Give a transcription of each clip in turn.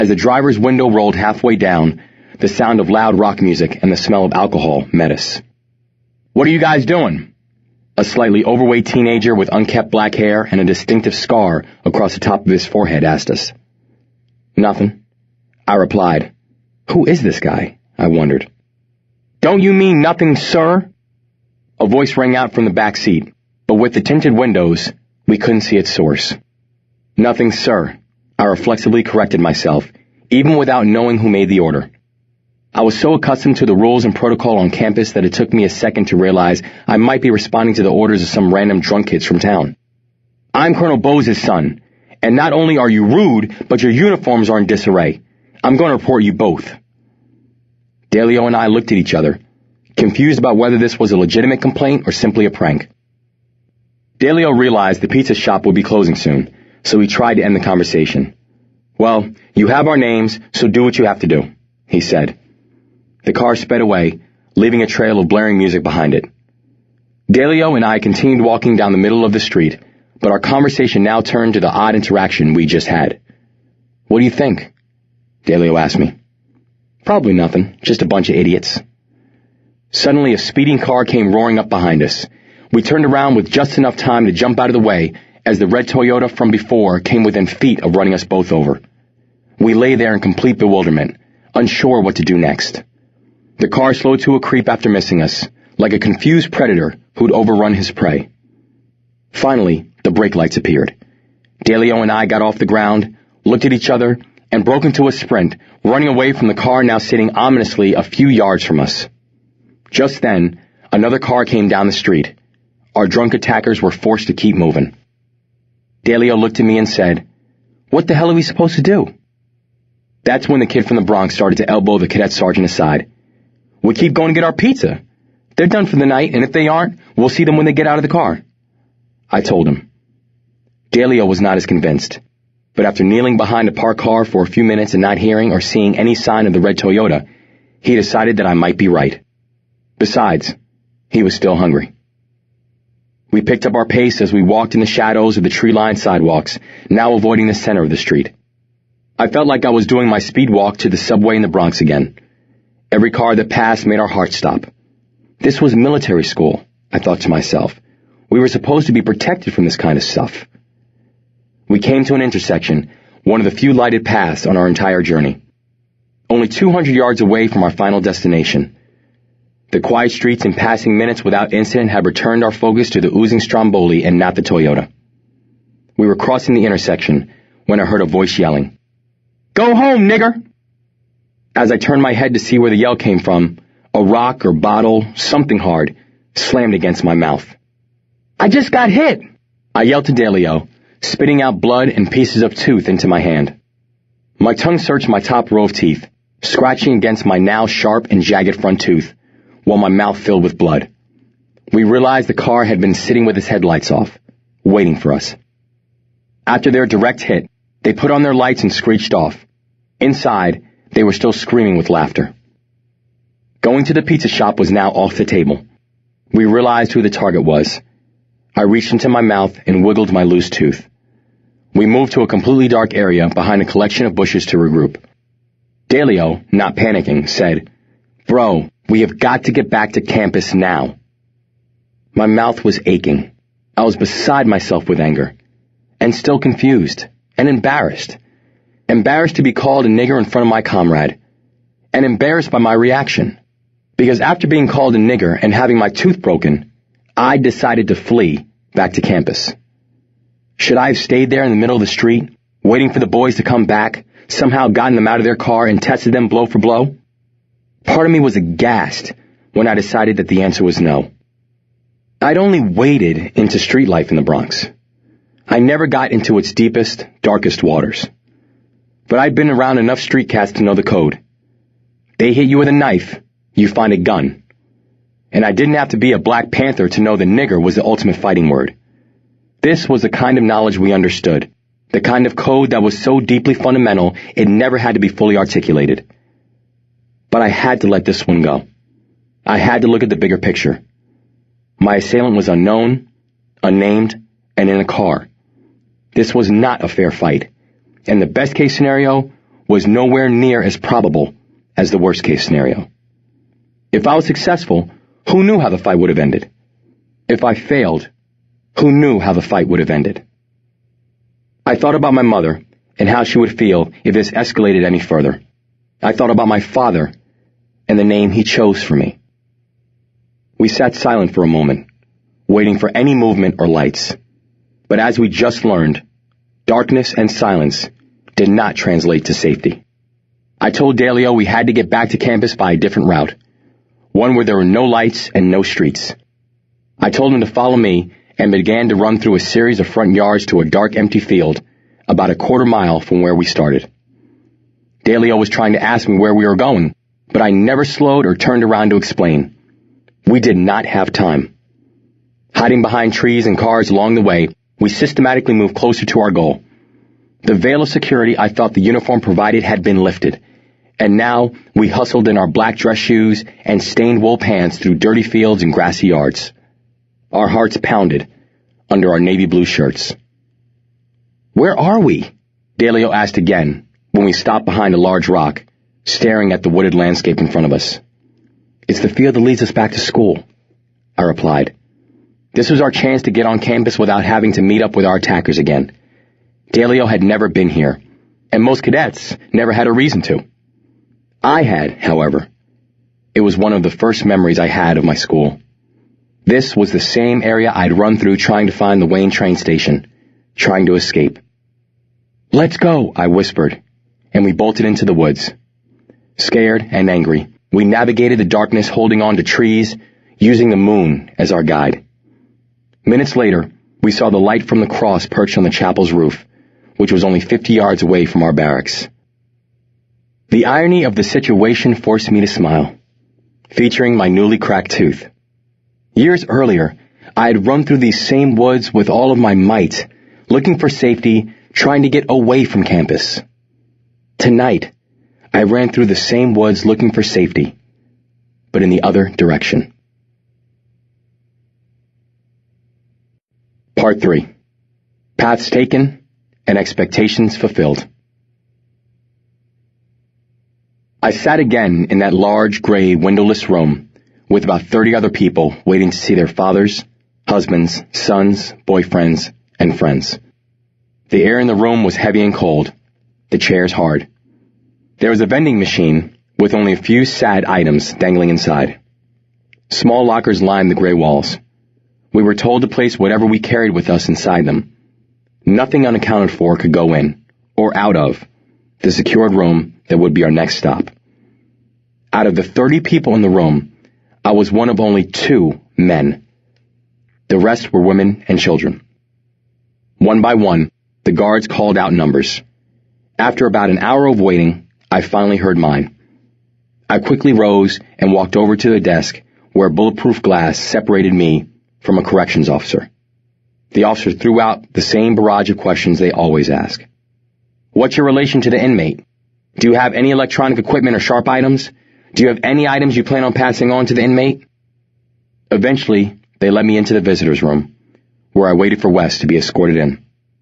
As the driver's window rolled halfway down, the sound of loud rock music and the smell of alcohol met us. "What are you guys doing?" A slightly overweight teenager with unkempt black hair and a distinctive scar across the top of his forehead asked us. "Nothing," I replied. Who is this guy? I wondered. "Don't you mean nothing, sir?" A voice rang out from the back seat, but with the tinted windows, we couldn't see its source. "Nothing, sir," I reflexively corrected myself, even without knowing who made the order. I was so accustomed to the rules and protocol on campus that it took me a second to realize I might be responding to the orders of some random drunk kids from town. "I'm Colonel Bose's son, and not only are you rude, but your uniforms are in disarray. I'm going to report you both." Delio and I looked at each other, confused about whether this was a legitimate complaint or simply a prank. Delio realized the pizza shop would be closing soon, so he tried to end the conversation. "Well, you have our names, so do what you have to do," he said. The car sped away, leaving a trail of blaring music behind it. Delio and I continued walking down the middle of the street, but our conversation now turned to the odd interaction we just had. "What do you think?" Delio asked me. "Probably nothing, just a bunch of idiots." Suddenly, a speeding car came roaring up behind us. We turned around with just enough time to jump out of the way as the red Toyota from before came within feet of running us both over. We lay there in complete bewilderment, unsure what to do next. The car slowed to a creep after missing us, like a confused predator who'd overrun his prey. Finally, the brake lights appeared. Delio and I got off the ground, looked at each other, and broke into a sprint, running away from the car now sitting ominously a few yards from us. Just then, another car came down the street. Our drunk attackers were forced to keep moving. Delio looked at me and said, "What the hell are we supposed to do?" That's when the kid from the Bronx started to elbow the cadet sergeant aside. "We keep going to get our pizza. They're done for the night, and if they aren't, we'll see them when they get out of the car." I told him. Delio was not as convinced, but after kneeling behind a parked car for a few minutes and not hearing or seeing any sign of the red Toyota, he decided that I might be right. Besides, he was still hungry. We picked up our pace as we walked in the shadows of the tree-lined sidewalks, now avoiding the center of the street. I felt like I was doing my speed walk to the subway in the Bronx again. Every car that passed made our hearts stop. This was military school, I thought to myself. We were supposed to be protected from this kind of stuff. We came to an intersection, one of the few lighted paths on our entire journey. Only 200 yards away from our final destination. The quiet streets and passing minutes without incident had returned our focus to the oozing Stromboli and not the Toyota. We were crossing the intersection when I heard a voice yelling, "Go home, nigger!" As I turned my head to see where the yell came from, a rock or bottle, something hard, slammed against my mouth. "I just got hit!" I yelled to Delio, spitting out blood and pieces of tooth into my hand. My tongue searched my top row of teeth, scratching against my now sharp and jagged front tooth, while my mouth filled with blood. We realized the car had been sitting with its headlights off, waiting for us. After their direct hit, they put on their lights and screeched off. Inside, they were still screaming with laughter. Going to the pizza shop was now off the table. We realized who the target was. I reached into my mouth and wiggled my loose tooth. We moved to a completely dark area behind a collection of bushes to regroup. Delio, not panicking, said, "Bro, we have got to get back to campus now." My mouth was aching. I was beside myself with anger, and still confused, and embarrassed. Embarrassed to be called a nigger in front of my comrade, and embarrassed by my reaction. Because after being called a nigger and having my tooth broken, I decided to flee back to campus. Should I have stayed there in the middle of the street, waiting for the boys to come back, somehow gotten them out of their car and tested them blow for blow? Part of me was aghast when I decided that the answer was no. I'd only waded into street life in the Bronx. I never got into its deepest, darkest waters. But I'd been around enough street cats to know the code. They hit you with a knife, you find a gun. And I didn't have to be a Black Panther to know the nigger was the ultimate fighting word. This was the kind of knowledge we understood, the kind of code that was so deeply fundamental it never had to be fully articulated. But I had to let this one go. I had to look at the bigger picture. My assailant was unknown, unnamed, and in a car. This was not a fair fight, and the best case scenario was nowhere near as probable as the worst-case scenario. If I was successful, who knew how the fight would have ended? If I failed, who knew how the fight would have ended? I thought about my mother and how she would feel if this escalated any further. I thought about my father and the name he chose for me. We sat silent for a moment, waiting for any movement or lights. But as we just learned, darkness and silence did not translate to safety. I told Dalio we had to get back to campus by a different route, one where there were no lights and no streets. I told him to follow me and began to run through a series of front yards to a dark, empty field about a quarter mile from where we started. Dalio was trying to ask me where we were going, but I never slowed or turned around to explain. We did not have time. Hiding behind trees and cars along the way, we systematically moved closer to our goal. The veil of security I thought the uniform provided had been lifted, and now we hustled in our black dress shoes and stained wool pants through dirty fields and grassy yards. Our hearts pounded under our navy blue shirts. "Where are we?" Dalio asked again when we stopped behind a large rock, staring at the wooded landscape in front of us. "It's the field that leads us back to school," I replied. This was our chance to get on campus without having to meet up with our attackers again. Dalio had never been here, and most cadets never had a reason to. I had, however. It was one of the first memories I had of my school. This was the same area I'd run through trying to find the Wayne train station, trying to escape. "Let's go," I whispered, and we bolted into the woods. Scared and angry, we navigated the darkness holding on to trees, using the moon as our guide. Minutes later, we saw the light from the cross perched on the chapel's roof, which was only 50 yards away from our barracks. The irony of the situation forced me to smile, featuring my newly cracked tooth. Years earlier, I had run through these same woods with all of my might, looking for safety, trying to get away from campus. Tonight, I ran through the same woods looking for safety, but in the other direction. Part 3. Paths taken and expectations fulfilled. I sat again in that large, gray, windowless room with about 30 other people waiting to see their fathers, husbands, sons, boyfriends, and friends. The air in the room was heavy and cold, the chairs hard. There was a vending machine with only a few sad items dangling inside. Small lockers lined the gray walls. We were told to place whatever we carried with us inside them. Nothing unaccounted for could go in, or out of, the secured room that would be our next stop. Out of the 30 people in the room, I was one of only 2 men. The rest were women and children. One by one, the guards called out numbers. After about an hour of waiting, I finally heard mine. I quickly rose and walked over to the desk where bulletproof glass separated me from a corrections officer. The officer threw out the same barrage of questions they always ask. "What's your relation to the inmate? Do you have any electronic equipment or sharp items? Do you have any items you plan on passing on to the inmate?" Eventually, they let me into the visitor's room, where I waited for Wes to be escorted in.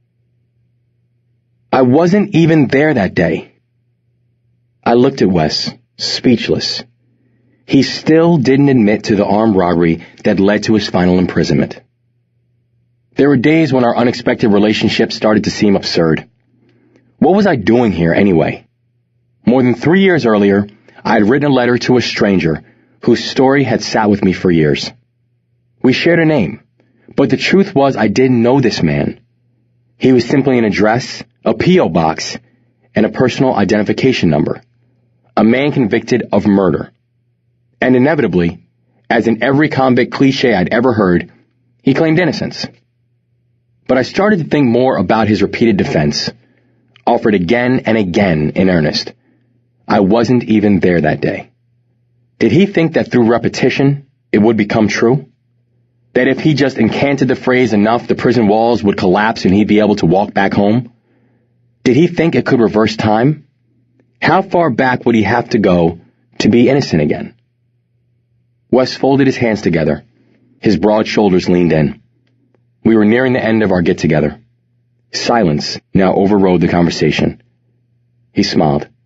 I wasn't even there that day. I looked at Wes, speechless. He still didn't admit to the armed robbery that led to his final imprisonment. There were days when our unexpected relationship started to seem absurd. What was I doing here anyway? More than 3 years earlier, I had written a letter to a stranger whose story had sat with me for years. We shared a name, but the truth was I didn't know this man. He was simply an address, a P.O. box, and a personal identification number. A man convicted of murder. And inevitably, as in every convict cliché I'd ever heard, he claimed innocence. But I started to think more about his repeated defense, offered again and again in earnest. I wasn't even there that day. Did he think that through repetition, it would become true? That if he just incanted the phrase enough, the prison walls would collapse and he'd be able to walk back home? Did he think it could reverse time? How far back would he have to go to be innocent again? Wes folded his hands together. His broad shoulders leaned in. We were nearing the end of our get-together. Silence now overrode the conversation. He smiled.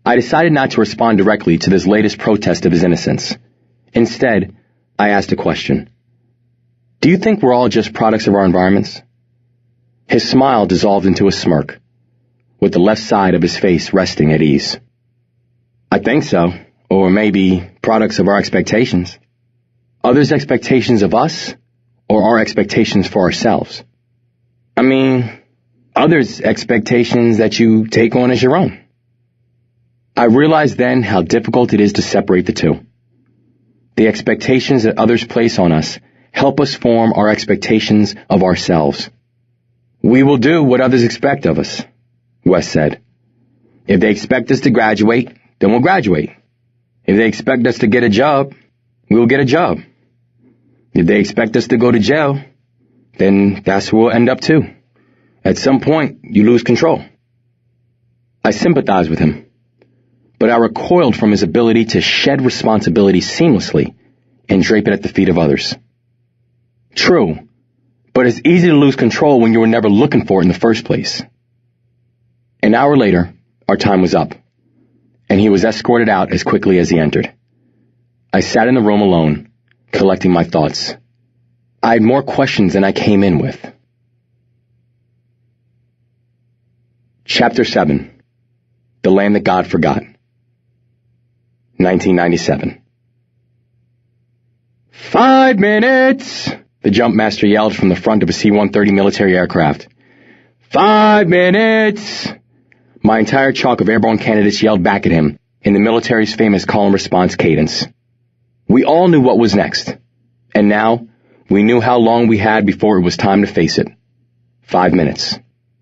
I decided not to respond directly to this latest protest of his innocence. Instead, I asked a question. Do you think we're all just products of our environments? His smile dissolved into a smirk, with the left side of his face resting at ease. I think so, or maybe products of our expectations. Others' expectations of us, or our expectations for ourselves? I mean, others' expectations that you take on as your own. I realized then how difficult it is to separate the two. The expectations that others place on us help us form our expectations of ourselves. We will do what others expect of us, Wes said. If they expect us to graduate, then we'll graduate. If they expect us to get a job, we will get a job. If they expect us to go to jail, then that's where we'll end up too. At some point, you lose control. I sympathized with him, but I recoiled from his ability to shed responsibility seamlessly and drape it at the feet of others. True, but it's easy to lose control when you were never looking for it in the first place. An hour later, our time was up, and he was escorted out as quickly as he entered. I sat in the room alone, collecting my thoughts. I had more questions than I came in with. Chapter 7. The Land That God Forgot. 1997. 5 minutes! The jump master yelled from the front of a C-130 military aircraft. 5 minutes! My entire chalk of airborne candidates yelled back at him in the military's famous call and response cadence. We all knew what was next, and now we knew how long we had before it was time to face it. 5 minutes.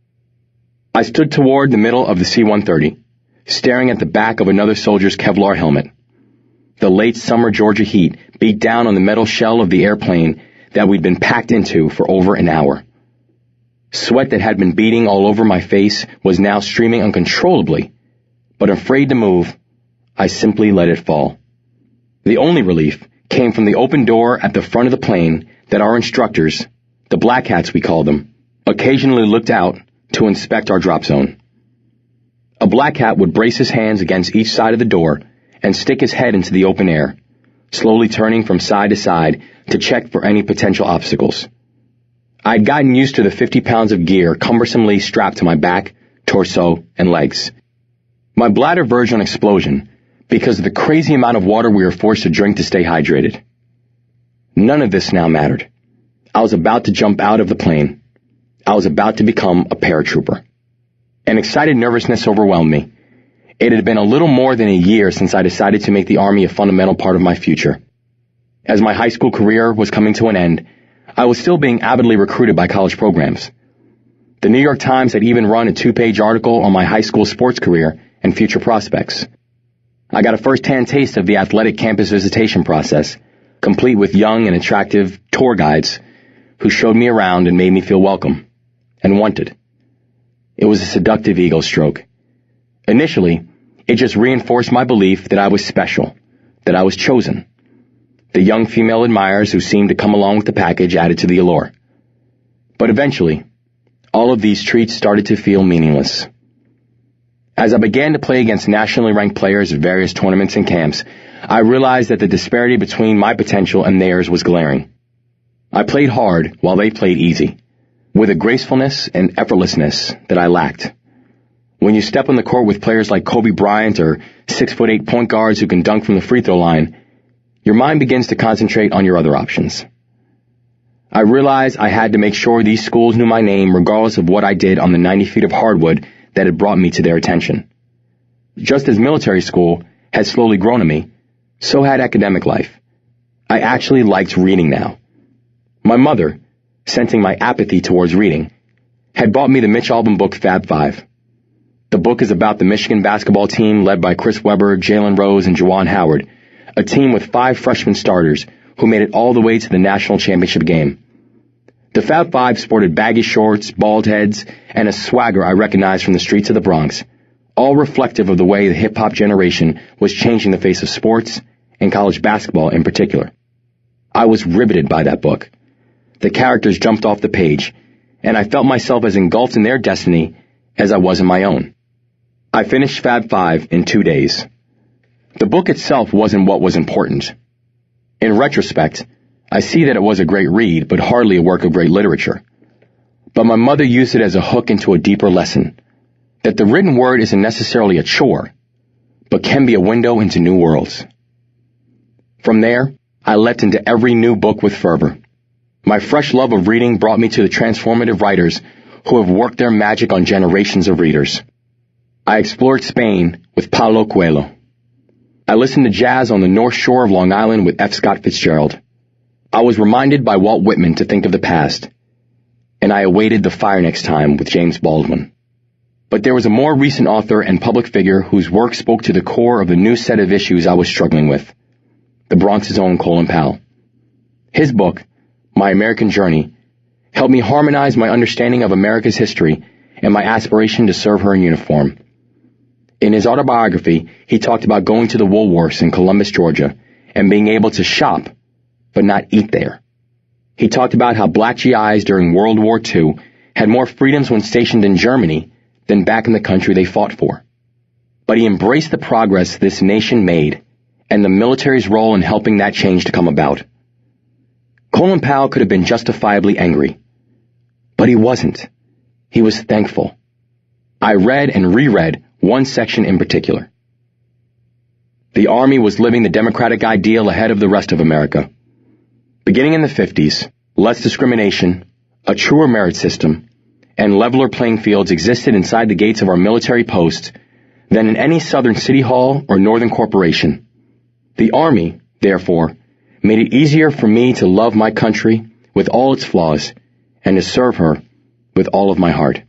I stood toward the middle of the C-130, staring at the back of another soldier's Kevlar helmet. The late summer Georgia heat beat down on the metal shell of the airplane that we'd been packed into for over an hour. Sweat that had been beading all over my face was now streaming uncontrollably, but afraid to move, I simply let it fall. The only relief came from the open door at the front of the plane that our instructors, the black hats we called them, occasionally looked out to inspect our drop zone. A black hat would brace his hands against each side of the door and stick his head into the open air, slowly turning from side to side to check for any potential obstacles. I'd gotten used to the 50 pounds of gear cumbersomely strapped to my back, torso, and legs. My bladder verged on explosion because of the crazy amount of water we were forced to drink to stay hydrated. None of this now mattered. I was about to jump out of the plane. I was about to become a paratrooper. An excited nervousness overwhelmed me. It had been a little more than a year since I decided to make the Army a fundamental part of my future. As my high school career was coming to an end, I was still being avidly recruited by college programs. The New York Times had even run a 2-page article on my high school sports career and future prospects. I got a first-hand taste of the athletic campus visitation process, complete with young and attractive tour guides who showed me around and made me feel welcome and wanted. It was a seductive ego stroke. Initially, it just reinforced my belief that I was special, that I was chosen. The young female admirers who seemed to come along with the package added to the allure. But eventually, all of these treats started to feel meaningless. As I began to play against nationally ranked players at various tournaments and camps, I realized that the disparity between my potential and theirs was glaring. I played hard while they played easy, with a gracefulness and effortlessness that I lacked. When you step on the court with players like Kobe Bryant or 6'8" point guards who can dunk from the free throw line, your mind begins to concentrate on your other options. I realized I had to make sure these schools knew my name regardless of what I did on the 90 feet of hardwood that had brought me to their attention. Just as military school had slowly grown on me, so had academic life. I actually liked reading now. My mother, sensing my apathy towards reading, had bought me the Mitch Albom book Fab Five. The book is about the Michigan basketball team led by Chris Webber, Jalen Rose, and Juwan Howard, a team with 5 freshman starters who made it all the way to the national championship game. The Fab Five sported baggy shorts, bald heads, and a swagger I recognized from the streets of the Bronx, all reflective of the way the hip-hop generation was changing the face of sports, and college basketball in particular. I was riveted by that book. The characters jumped off the page, and I felt myself as engulfed in their destiny as I was in my own. I finished Fab Five in 2 days. The book itself wasn't what was important. In retrospect, I see that it was a great read, but hardly a work of great literature. But my mother used it as a hook into a deeper lesson, that the written word isn't necessarily a chore, but can be a window into new worlds. From there, I leapt into every new book with fervor. My fresh love of reading brought me to the transformative writers who have worked their magic on generations of readers. I explored Spain with Paulo Coelho. I listened to jazz on the North Shore of Long Island with F. Scott Fitzgerald. I was reminded by Walt Whitman to think of the past, and I awaited the fire next time with James Baldwin. But there was a more recent author and public figure whose work spoke to the core of the new set of issues I was struggling with, the Bronx's own Colin Powell. His book, My American Journey, helped me harmonize my understanding of America's history and my aspiration to serve her in uniform. In his autobiography, he talked about going to the Woolworths in Columbus, Georgia, and being able to shop, but not eat there. He talked about how black GIs during World War II had more freedoms when stationed in Germany than back in the country they fought for. But he embraced the progress this nation made and the military's role in helping that change to come about. Colin Powell could have been justifiably angry, but he wasn't. He was thankful. I read and reread one section in particular. The Army was living the democratic ideal ahead of the rest of America. Beginning in the 50s, less discrimination, a truer merit system, and leveler playing fields existed inside the gates of our military posts than in any southern city hall or northern corporation. The Army, therefore, made it easier for me to love my country with all its flaws and to serve her with all of my heart.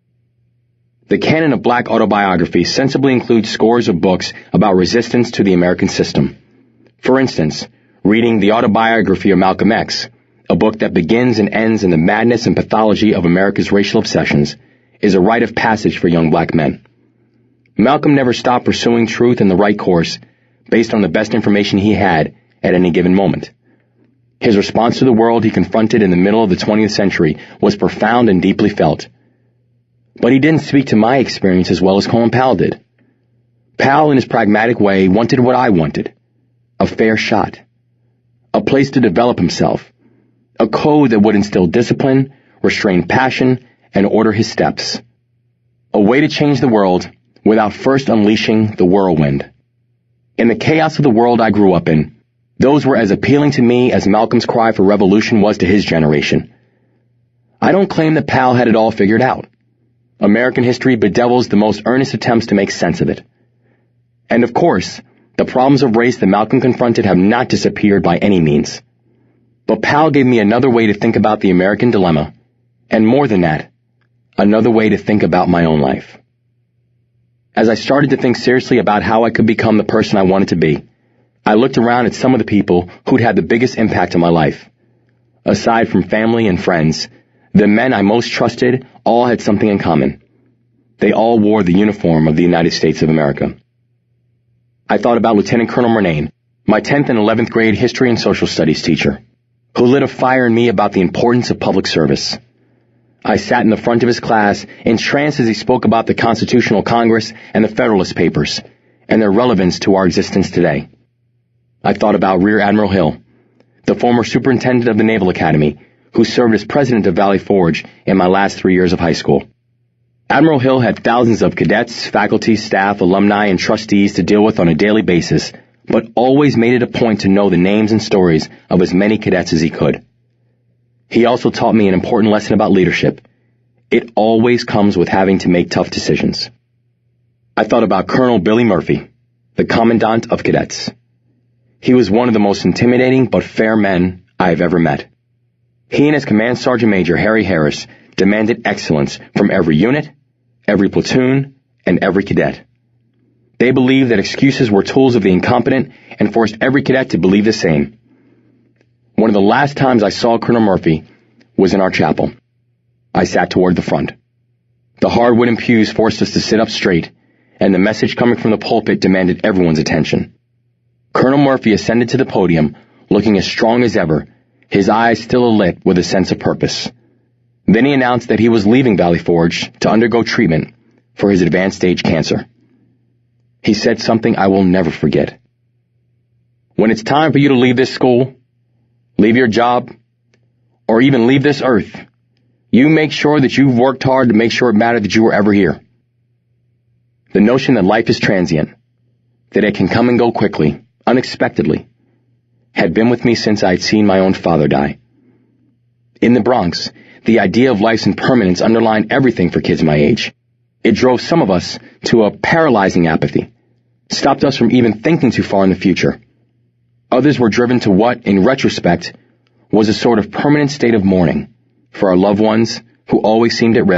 The canon of black autobiography sensibly includes scores of books about resistance to the American system. For instance, reading the autobiography of Malcolm X, a book that begins and ends in the madness and pathology of America's racial obsessions, is a rite of passage for young black men. Malcolm never stopped pursuing truth and the right course based on the best information he had at any given moment. His response to the world he confronted in the middle of the 20th century was profound and deeply felt. But he didn't speak to my experience as well as Colin Powell did. Powell, in his pragmatic way, wanted what I wanted. A fair shot. A place to develop himself. A code that would instill discipline, restrain passion, and order his steps. A way to change the world without first unleashing the whirlwind. In the chaos of the world I grew up in, those were as appealing to me as Malcolm's cry for revolution was to his generation. I don't claim that Powell had it all figured out. American history bedevils the most earnest attempts to make sense of it. And of course, the problems of race that Malcolm confronted have not disappeared by any means. But Powell gave me another way to think about the American dilemma, and more than that, another way to think about my own life. As I started to think seriously about how I could become the person I wanted to be, I looked around at some of the people who'd had the biggest impact on my life. Aside from family and friends, the men I most trusted all had something in common. They all wore the uniform of the United States of America. I thought about Lieutenant Colonel Murnane, my 10th and 11th grade history and social studies teacher, who lit a fire in me about the importance of public service. I sat in the front of his class, entranced as he spoke about the Constitutional Congress and the Federalist Papers, and their relevance to our existence today. I thought about Rear Admiral Hill, the former superintendent of the Naval Academy, who served as president of Valley Forge in my last 3 years of high school. Admiral Hill had thousands of cadets, faculty, staff, alumni, and trustees to deal with on a daily basis, but always made it a point to know the names and stories of as many cadets as he could. He also taught me an important lesson about leadership. It always comes with having to make tough decisions. I thought about Colonel Billy Murphy, the commandant of cadets. He was one of the most intimidating but fair men I have ever met. He and his Command Sergeant Major, Harry Harris, demanded excellence from every unit, every platoon, and every cadet. They believed that excuses were tools of the incompetent and forced every cadet to believe the same. One of the last times I saw Colonel Murphy was in our chapel. I sat toward the front. The hard wooden pews forced us to sit up straight, and the message coming from the pulpit demanded everyone's attention. Colonel Murphy ascended to the podium, looking as strong as ever, his eyes still alit with a sense of purpose. Then he announced that he was leaving Valley Forge to undergo treatment for his advanced stage cancer. He said something I will never forget. When it's time for you to leave this school, leave your job, or even leave this earth, you make sure that you've worked hard to make sure it mattered that you were ever here. The notion that life is transient, that it can come and go quickly, unexpectedly, had been with me since I'd seen my own father die. In the Bronx, the idea of life's impermanence underlined everything for kids my age. It drove some of us to a paralyzing apathy, stopped us from even thinking too far in the future. Others were driven to what, in retrospect, was a sort of permanent state of mourning for our loved ones who always seemed at rest.